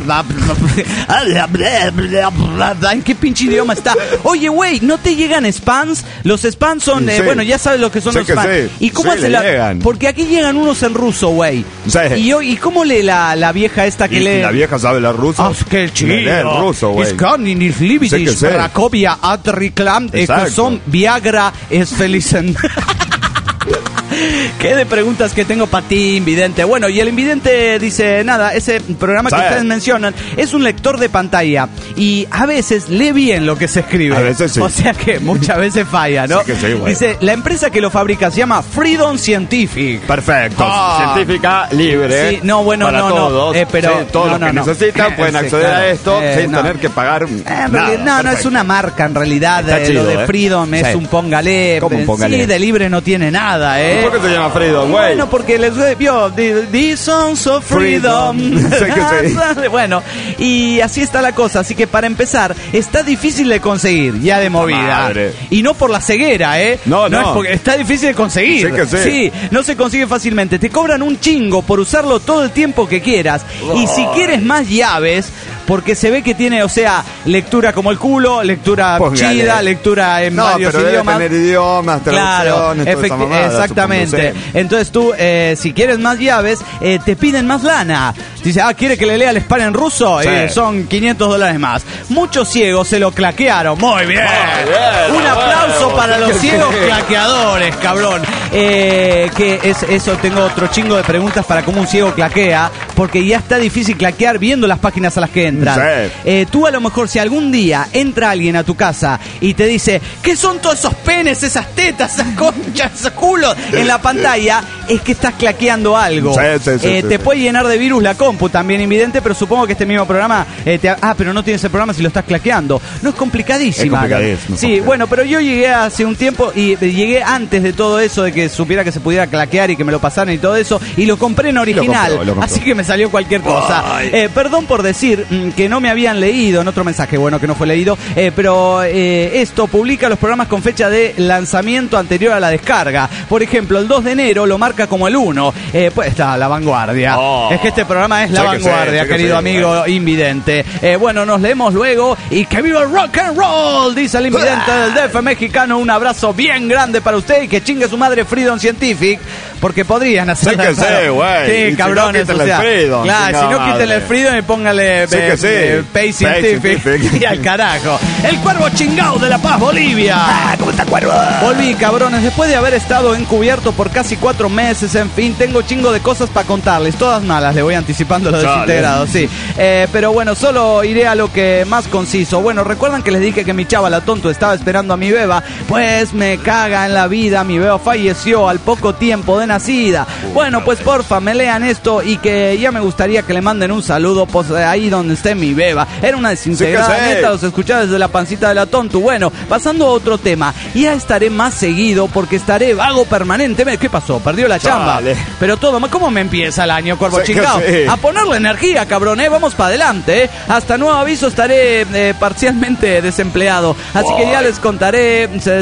¿En qué pinche idioma está? Oye, güey, ¿no te llegan spams? Los spams son, eh, Sí. bueno, ya sabes lo que son Sí los que spams. sí. ¿Y cómo Sí, hace le la...? llegan. Porque aquí llegan unos en ruso, güey. Sí. Y, yo, ¿Y cómo lee la, la vieja esta que Y lee? la vieja sabe la rusa. Ah, qué chido. Lee el ruso, güey. Iskanin, Sí Irlibidish, que sí. Bracovia, Atriclam, Exacto. Ecosón, Viagra, es felicen. ¿Qué de preguntas que tengo para ti, invidente? Bueno, y el invidente dice, nada, ese programa que ¿Sabe? ustedes mencionan es un lector de pantalla y a veces lee bien lo que se escribe. A veces sí. O sea que muchas veces falla, ¿no? Sí que sí, güey. Dice, la empresa que lo fabrica se llama Freedom Scientific. Perfecto. Ah. Científica, libre. Sí, no, bueno, para no, no, todos. eh, pero- Sí, todos no, los no, que no. necesitan pueden Sí, acceder claro. a esto Eh, sin no. tener que pagar Eh, en nada. realidad- no, no es Perfecto. una marca en realidad. Está eh, chido, lo de ¿eh? Freedom es Sí. un póngale. ¿Cómo un eh, póngale? Sí, de libre no tiene nada, ¿eh? ¿Por qué se llama Freedom, güey? Bueno, porque les vio The, the Sons of Freedom. Freedom. Sí que sí. Bueno, y así está la cosa. Así que para empezar, está difícil de conseguir, ya de movida. Madre. Y no por la ceguera, ¿eh? No, no. es porque está difícil de conseguir. Sí que sí. Sí, no se consigue fácilmente. Te cobran un chingo por usarlo todo el tiempo que quieras. Y si quieres más llaves, porque se ve que tiene, o sea, lectura como el culo, lectura Póngale. chida, lectura en No, varios pero idiomas. debe tener idiomas, Claro, traducciones, toda esa efecti- mamada, exactamente. supongo, sí. Entonces tú, eh, si quieres más llaves, eh, te piden más lana. Dice, ah, ¿quiere que le lea el spam en ruso? Sí. Eh, son quinientos dólares más. Muchos ciegos se lo claquearon. Muy bien. Muy bien, Un aplauso bueno, para sí los que ciegos sí. claqueadores, cabrón. Eh, que es eso, tengo otro chingo de preguntas para cómo un ciego claquea, porque ya está difícil claquear viendo las páginas a las que entran. Sí. Eh, tú a lo mejor si algún día entra alguien a tu casa y te dice, ¿qué son todos esos penes, esas tetas, esas conchas, esos culos en la pantalla? Es que estás claqueando algo. Sí, sí, sí, Eh, sí, te sí. puede llenar de virus la compu, también invidente, pero supongo que este mismo programa... eh, te ha- ah, pero no tienes el programa si lo estás claqueando. No, es complicadísima. Es complicadísimo, Sí, complicado. bueno, pero yo llegué hace un tiempo y eh, llegué antes de todo eso, de que supiera que se pudiera claquear y que me lo pasaran y todo eso, y lo compré en original. compró, lo compró. Así que me salió cualquier cosa. Ay. Eh, perdón por decir mm, que no me habían leído en otro mensaje, bueno, que no fue leído, eh, pero eh, esto publica los programas con fecha de lanzamiento anterior a la descarga. Por ejemplo, el dos de enero lo marca como el uno. Eh, pues está La Vanguardia. Oh. Es que este programa es La Sí que sí, Vanguardia, sí que querido sí, amigo bueno. invidente. Eh, bueno, nos leemos luego y que viva el rock and roll, dice el invidente del D F mexicano. Un abrazo bien grande para usted y que chingue su madre Freedom Scientific, porque podrían hacer Sí que sí, güey. Y Sí, si cabrones, no, o quítenle sea, el Freedom, claro, chingada si no quítenle madre. el Freedom y póngale Sí eh, que sí. eh, Pay Pay Scientific, Scientific. y al carajo. El cuervo chingado de La Paz, Bolivia. Ah, ¿cómo está, cuervo? Volví, cabrones, después de haber estado encubierto por casi cuatro meses, en fin, tengo chingo de cosas para contarles, todas malas, le voy anticipando los Chale. desintegrados, sí. Eh, pero bueno, solo iré a lo que más conciso. Bueno, ¿recuerdan que les dije que mi chava la tonto estaba esperando a mi beba? Pues me caga en la vida, mi beba falleció al poco tiempo de nacida. Bueno, pues porfa, me lean esto y que ya me gustaría que le manden un saludo, pues ahí donde esté mi beba. Era una desintegrada, Sí que sí. neta, los escuchaba desde la pancita de la tonto. Bueno, pasando a otro tema, ya estaré más seguido porque estaré vago permanentemente. ¿Qué pasó? Perdió la chamba. Chale. Pero todo, ¿cómo me empieza el año, cuervo Sí que chingado? sí. A ponerle energía, cabrón, ¿eh? Vamos para adelante, ¿eh? Hasta nuevo aviso estaré eh, parcialmente desempleado. Así que ya les contaré. Se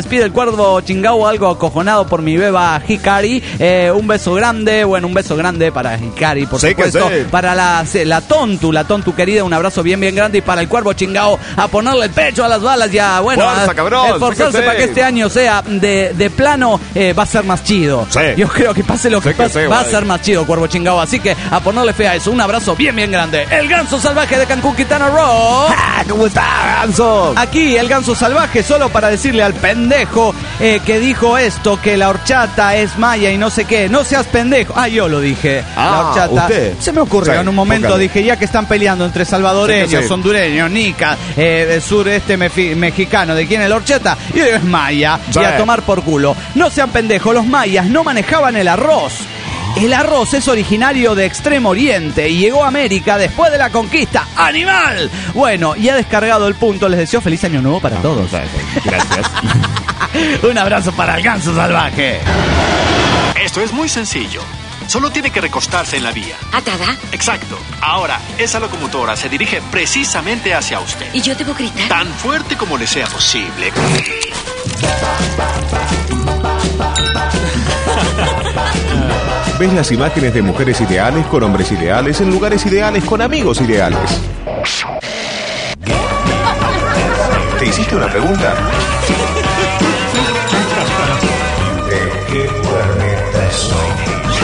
despide el Cuervo Chingao, algo acojonado por mi beba Hikari. Eh, un beso grande, bueno, un beso grande para Hikari, por sí supuesto. Sí. Para la, la Tontu, la Tontu querida, un abrazo bien, bien grande. Y para el Cuervo Chingao, a ponerle el pecho a las balas ya, bueno, Fuerza, a cabrón, esforzarse sí para que este año sea de, de plano, eh, va a ser más chido. Sí. Yo creo que pase lo que, Sí que pase, sí, va a vale. ser más chido, Cuervo Chingao. Así que a ponerle fe a eso. Un abrazo bien, bien grande. El Ganso Salvaje de Cancún, Quintana Roo. Ah, ¿cómo está, Ganso? Aquí el Ganso Salvaje, solo para decirle al pendejo eh, que dijo esto, que la horchata es maya y no sé qué. No seas pendejo. Ah, yo lo dije. Ah, la horchata. ¿usted? Se me ocurrió Sí, en un momento. póngale. Dije, ya que están peleando entre salvadoreños, Sí que sí. hondureños, nica, eh, sureste mefi- mexicano, ¿de quién es la horchata? Y yo digo, es maya. Sí. Y a tomar por culo. No sean pendejos, los mayas no manejaban el arroz. El arroz es originario de Extremo Oriente y llegó a América después de la conquista. ¡Animal! Bueno, y ha descargado el punto. Les deseo feliz año nuevo para todos. Gracias. Un abrazo para el Ganso Salvaje. Esto es muy sencillo. Solo tiene que recostarse en la vía. ¿Atada? Exacto. Ahora, esa locomotora se dirige precisamente hacia usted. ¿Y yo debo gritar? Tan fuerte como le sea posible. Ves las imágenes de mujeres ideales con hombres ideales en lugares ideales con amigos ideales. ¿Te hiciste una pregunta? ¿De qué planeta soy?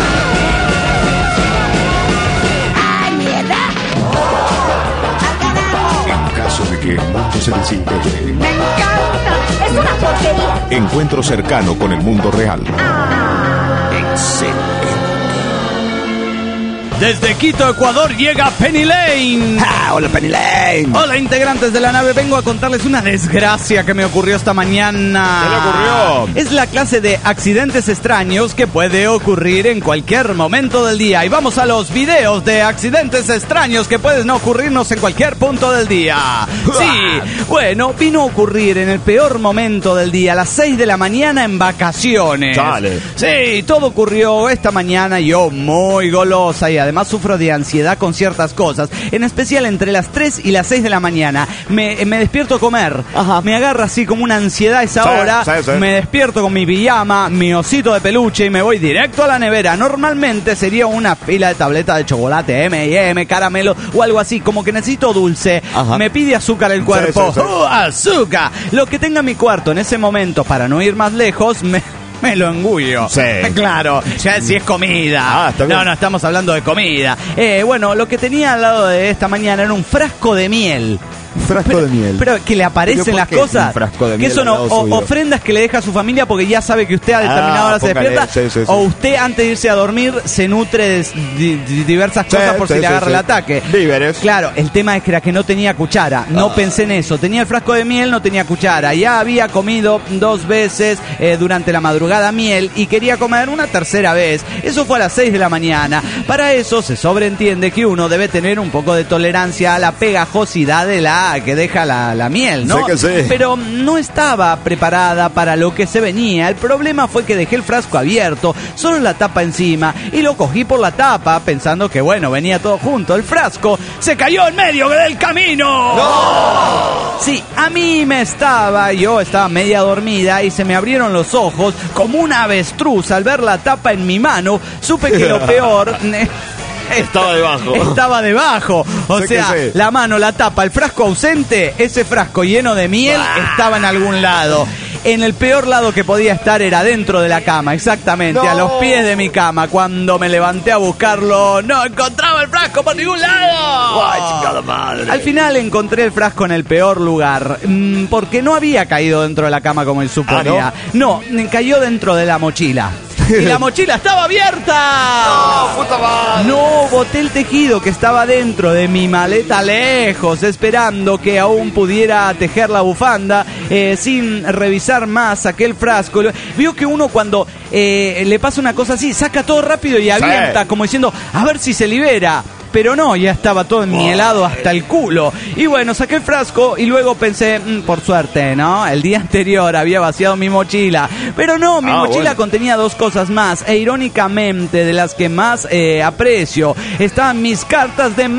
En caso de que el mundo se desintegre. ¡Me encanta! ¡Es una porquería! Encuentro cercano con el mundo real. Excelente. Desde Quito, Ecuador, llega Penny Lane. Ah, hola, Penny Lane. Hola, integrantes de la nave. Vengo a contarles una desgracia que me ocurrió esta mañana. ¿Qué le ocurrió? Es la clase de accidentes extraños que puede ocurrir en cualquier momento del día. Y vamos a los videos de accidentes extraños que pueden ocurrirnos en cualquier punto del día. Sí, bueno, vino a ocurrir en el peor momento del día, a las seis de la mañana en vacaciones. Dale. Sí, todo ocurrió esta mañana, yo muy golosa y además sufro de ansiedad con ciertas cosas, en especial entre las tres y las seis de la mañana. Me, me despierto a comer, Ajá. me agarra así como una ansiedad a esa Sí, hora, sí, sí. me despierto con mi pijama, mi osito de peluche y me voy directo a la nevera. Normalmente sería una fila de tabletas de chocolate, eme y eme, caramelo o algo así, como que necesito dulce. Ajá. Me pide azúcar el cuerpo. Sí, sí, sí. ¡Uh, azúcar! Lo que tenga en mi cuarto en ese momento, para no ir más lejos, me... Me lo engullo. Sí. Claro, ya si es comida. Ah, está bien. No, no, estamos hablando de comida. Eh, bueno, lo que tenía al lado de esta mañana era un frasco de miel. Un frasco pero, de miel. Pero que le aparecen ¿Pero por las qué cosas. un frasco de que miel son al lado o- suyo? ofrendas que le deja a su familia porque ya sabe que usted a determinada Ah, hora se póngale, despierta. sí, sí, sí. O usted antes de irse a dormir se nutre de di- di- diversas Sí, cosas por sí, si le sí, agarra sí. el ataque. Víveres. Claro, el tema es que era que no tenía cuchara. No Ah. pensé en eso. Tenía el frasco de miel, no tenía cuchara. Ya había comido dos veces eh, durante la madrugada miel y quería comer una tercera vez. Eso fue a las seis de la mañana. Para eso se sobreentiende que uno debe tener un poco de tolerancia a la pegajosidad de la que deja la, la miel, ¿no? Sí que sí. Pero no estaba preparada para lo que se venía. El problema fue que dejé el frasco abierto, solo la tapa encima, y lo cogí por la tapa pensando que, bueno, venía todo junto. El frasco se cayó en medio del camino. ¡No! Sí, a mí me estaba, yo estaba media dormida y se me abrieron los ojos como una avestruz al ver la tapa en mi mano. Supe que lo peor... Estaba debajo. Estaba debajo. O Sé que sea, sé. la mano, la tapa, el frasco ausente, ese frasco lleno de miel estaba en algún lado. En el peor lado que podía estar era dentro de la cama, exactamente, No. a los pies de mi cama. Cuando me levanté a buscarlo, no encontraba el frasco por ningún lado. Ay, chingada madre. Al final encontré el frasco en el peor lugar, mm, porque no había caído dentro de la cama como él suponía. no? no, cayó dentro de la mochila. Y la mochila estaba abierta. ¡No, puta madre! No, boté el tejido que estaba dentro de mi maleta lejos, esperando que aún pudiera tejer la bufanda, eh, sin revisar más aquel frasco. Vio que uno cuando eh, le pasa una cosa así, saca todo rápido y avienta, como diciendo, a ver si se libera. pero no, ya estaba todo enmielado hasta el culo. Y bueno, saqué el frasco y luego pensé, mmm, por suerte, ¿no? El día anterior había vaciado mi mochila, pero no, mi Ah, mochila bueno. contenía dos cosas más, e irónicamente de las que más eh, aprecio, estaban mis cartas de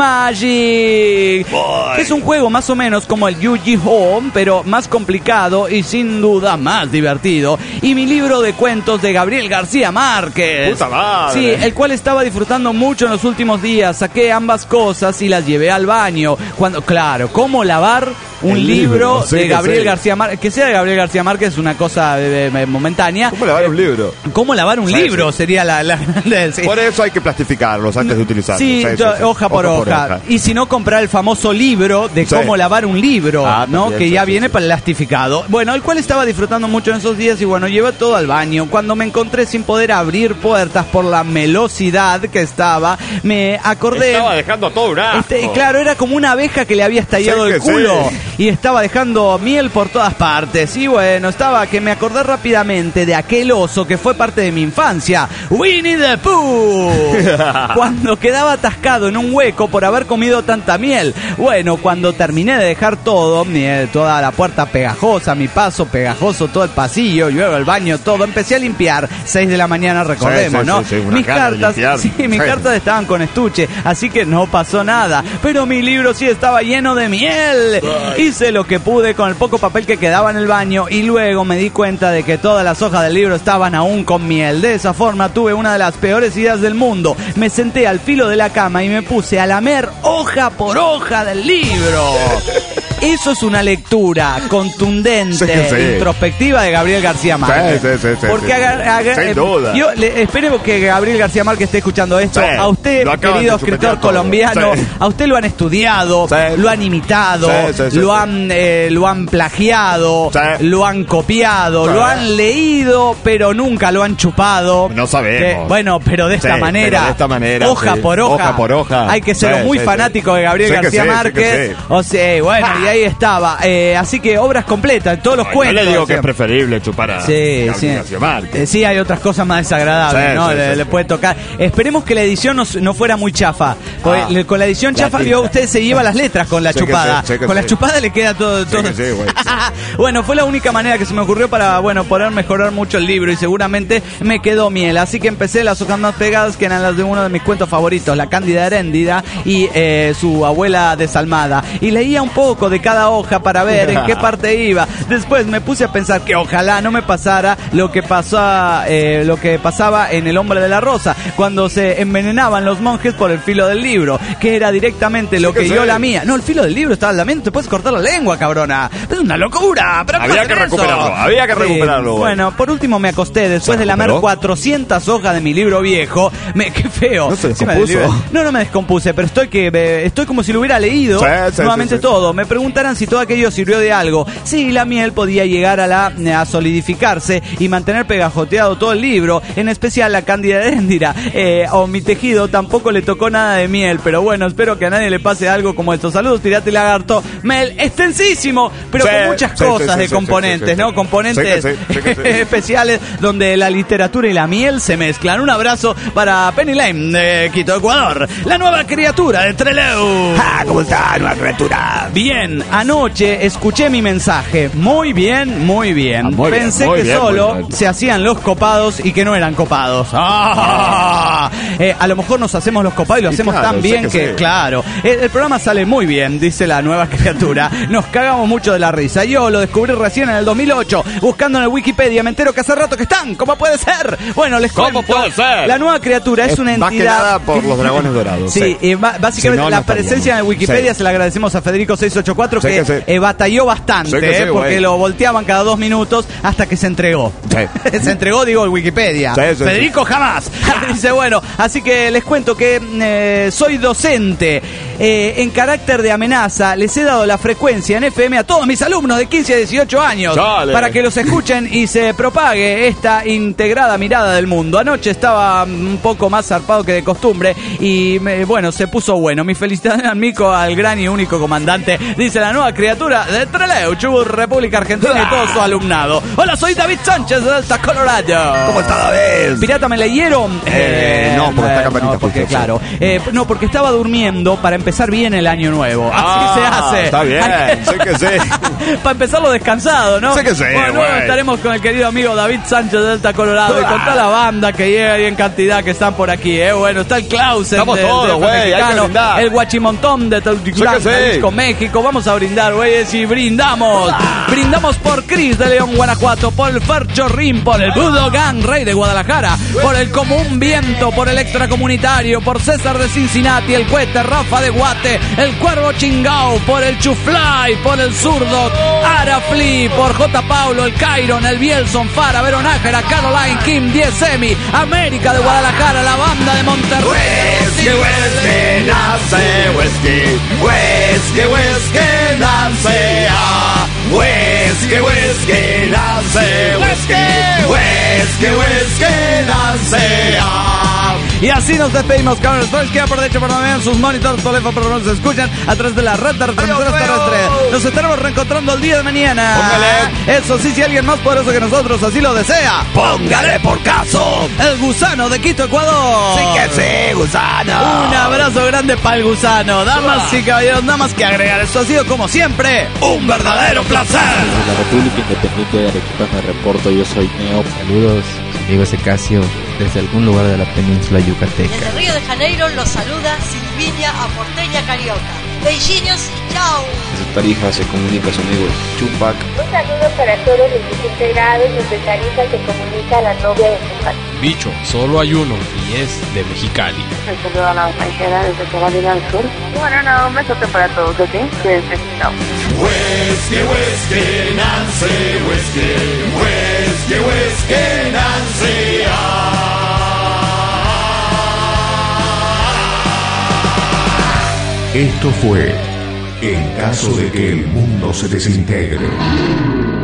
Magic. Boy. Es un juego más o menos como el Yu-Gi-Oh, pero más complicado y sin duda más divertido. Y mi libro de cuentos de Gabriel García Márquez. ¡Puta madre! Sí, el cual estaba disfrutando mucho en los últimos días. Saqué ambas cosas y las llevé al baño. Cuando, claro, ¿cómo lavar un El libro, libro, sí, de que Gabriel sí. García Márquez? Que sea de Gabriel García Márquez es una cosa eh, eh, momentánea. ¿Cómo lavar un libro? ¿Cómo lavar un Sí, libro? sí. Sería la... la- la- sí. Por eso hay que plastificarlos antes de utilizarlos. Sí, yo- hoja por hoja. Y si no, comprar el famoso libro de Sí. cómo lavar un libro, Ah, ¿no? también, Que sí, ya sí, viene sí. plastificado. Bueno, el cual estaba disfrutando mucho en esos días y bueno, llevé todo al baño. Cuando me encontré sin poder abrir puertas por la melosidad que estaba, me acordé... Estaba dejando todo un asco. Este, claro, era como una abeja que le había estallado Sí, el que culo sí. y estaba dejando miel por todas partes. Y bueno, estaba que me acordé rápidamente de aquel oso que fue parte de mi infancia, Winnie the Pooh, cuando quedaba atascado en un hueco por haber comido tanta miel. Bueno, cuando terminé de dejar todo, mi- toda la puerta pegajosa, mi paso pegajoso, todo el pasillo, luego el baño, todo, empecé a limpiar. seis de la mañana, recordemos, Sí, sí, ¿no? sí, sí, una mis gana de cartas, limpiar. sí, mis Sí. cartas estaban con estuche, así que no pasó nada. Pero mi libro sí estaba lleno de miel. Hice lo que pude con el poco papel que quedaba en el baño y luego me di cuenta de que todas las hojas del libro estaban aún con miel. De esa forma tuve una de las peores ideas del mundo. Me senté al filo de la cama y me puse a lamer hoja por hoja del libro. Eso es una lectura contundente, Sí, sí. introspectiva de Gabriel García Márquez. Sí, sí, sí, sí, Porque sí. haga- haga- Sin eh, duda. yo le, espero que Gabriel García Márquez esté escuchando esto. Sí, A usted, lo acaban querido de chupetear escritor todo. colombiano, Sí. a usted lo han estudiado, Sí. lo han imitado, Sí, sí, sí, lo, sí. han, eh, lo han plagiado, Sí. lo han copiado, Sí. lo han leído, pero nunca lo han chupado. No sabemos. Que- bueno, pero de esta Sí, manera, pero de esta manera, hoja sí. por hoja, Hoja por hoja. hay que ser Sí, muy sí, fanático sí. de Gabriel Sí que García sí, sí que Márquez. sí. O sea, bueno, y ahí estaba. Eh, así que obras completas, en todos los Ay, cuentos. Yo le digo que es siempre. preferible chupar a Sí, Gabriel sí. García Márquez. Eh, sí, hay otras cosas más desagradables, Sí, ¿no? sí, le, sí, le sí. puede tocar. Esperemos que la edición no, no fuera muy chafa. Porque Ah, le- con la edición la chafa, tinta. vio, usted se lleva las letras con la Sí que chupada. sí, sí que con la sí. chupada le queda todo. Sí todo. que sí, güey. Bueno, fue la única manera que se me ocurrió para, bueno, poder mejorar mucho el libro y seguramente me quedó miel. Así que empecé las hojas más pegadas, que eran las de uno de mis cuentos favoritos, La Cándida Heréndida y eh, su abuela desalmada. Y leía un poco de cada hoja para ver en qué parte iba. Después me puse a pensar que ojalá no me pasara lo que pasó, eh, lo que pasaba en El Hombre de la Rosa, cuando se envenenaban los monjes por el filo del libro, que era directamente lo Sí que que sí. yo la mía. No, el filo del libro estaba en la mente, te puedes cortar la lengua, cabrona. Es una locura. ¿Pero cómo Había hacen que eso? recuperarlo, había que recuperarlo, güey. Bueno, por último me acosté después ¿Se de lamer recuperó? cuatrocientas hojas de mi libro viejo. Me, qué feo. ¿No se Encima del descompuso? libro. No, no me descompuse, pero estoy que eh, estoy como si lo hubiera leído Sí, sí, nuevamente sí, sí. todo. Me preguntarán si todo aquello sirvió de algo. Sí, la miel podía llegar a la a solidificarse y mantener pegajoteado todo el libro, en especial la Cándida Heréndida. Eh, o mi tejido tampoco le tocó nada de miel, pero bueno, espero que a nadie le pase algo como esto. Saludos, Tirate Lagarto. Mel, extensísimo, pero Sí, con muchas sí, cosas sí, de sí, componentes, sí, sí, sí, ¿no? sí. Componentes Sí que sí, sí que sí. especiales donde la literatura y la miel se mezclan. Un abrazo para Penny Lane de Quito, Ecuador. La nueva criatura de Trelew. Ah, ¿cómo está, nueva criatura? Bien, anoche escuché mi mensaje. Muy bien, muy bien. Ah, muy bien, Pensé muy que bien, solo muy bien. se hacían los copados y que no eran copados. ¡Ah! Eh, a lo mejor nos hacemos los copados y lo Y hacemos claro, tan sé bien que que, sí. claro. El, el programa sale muy bien, dice la nueva criatura. Nos cagamos mucho de la risa. Yo lo descubrí recién en el dos mil ocho, buscando en el Wikipedia. Me entero que hace rato que están. ¿Cómo puede ser? Bueno, les ¿Cómo cuento. puede ser? La nueva criatura es, Es una más que entidad. nada por los dragones dorados, Sí, sí. y ba- básicamente Si no, la no estaríamos. presencia en el Wikipedia Sí. se la agradecemos a Federico seiscientos ochenta y cuatro, Sí que, que sí. eh, batalló bastante, Sí que sí, eh, porque güey. lo volteaban cada dos minutos hasta que se entregó. Sí. Se entregó, digo, el Wikipedia. Sí, sí, Federico jamás. Dice, bueno, así que les cuento que eh, soy docente. Eh, en carácter de amenaza, les he dado la frecuencia en F M a todos mis alumnos de quince a dieciocho años Dale. para que los escuchen y se propague esta integrada mirada del mundo. Anoche estaba mm, un poco más zarpado que de costumbre y me- bueno, se puso bueno. Mi felicidades al Mico, al gran y único comandante, dice dice la nueva criatura de Trelew, Chubut, República Argentina y todo su alumnado. Hola, soy David Sánchez de Delta, Colorado. ¿Cómo está, David? Pirata, ¿me leyeron? Eh, no, porque está campanita no, porque, justo. claro. Eh, no, porque estaba durmiendo para empezar bien el año nuevo. Así Ah, se hace. Está bien, sé que sé. Para empezarlo descansado, ¿no? Sé que sé, bueno, luego güey. estaremos con el querido amigo David Sánchez de Delta, Colorado, y con toda la banda que llega ahí en cantidad que están por aquí, ¿eh? Bueno, está el Clausen Estamos del todos, D F güey, hay que mexicano, brindar. el Guachimontón de Teutitlán, Sé que sé. Jalisco, México. Vamos a brindar, güeyes, y brindamos. Brindamos por Cris de León, Guanajuato, por el Fercho Rim, por el Budo Gang, Rey de Guadalajara, por el Común Viento, por el Extracomunitario, por César de Cincinnati, el Cuete, Rafa de Guate, el Cuervo Chingao, por el Chufly, por el Zurdo, Arafli, por J. Paulo, el Cairon, el Bielson, Fara, Veronájera, Caroline, Kim, diez Emi, América de Guadalajara, la banda de Monterrey. Whisky, whisky, nace whisky, whisky, whisky, nace ah. Whisky, whisky, nace whisky, whisky, whisky, nace ah. Y así nos despedimos, cabrones. Pues que aprovechen para ver sus monitores, teléfono, pero no se escuchan a través de la red de retransmisoras terrestres. Nos estaremos reencontrando el día de mañana. Póngale. Eso sí, si alguien más poderoso que nosotros así lo desea, Póngale por caso. el gusano de Quito, Ecuador. Sí que sí, gusano. Un abrazo grande para el gusano. Damas y caballeros, nada más que agregar. Esto ha sido, como siempre, un verdadero placer. Desde la República Independiente de Arequipa me reporto, yo soy Neo. Saludos, amigo Secasio, desde algún lugar de la península yucateca. Desde Río de Janeiro los saluda Silvinia Aporteña Carioca. Beijinhos y chao. Desde Tarija se comunica su amigo Chupac. Un saludo para todos los diecisiete grados. Desde Tarija se comunica la novia de Chupac. Bicho, solo hay uno y es de Mexicali. Un saludo a la paisera desde Carolina del Sur. Bueno, no, un besote para todos, ¿ok? Desde chao. Whisky, whisky, Nancy, whisky, whisky, whisky, Nancy, ah. Esto fue En caso de que el mundo se desintegre.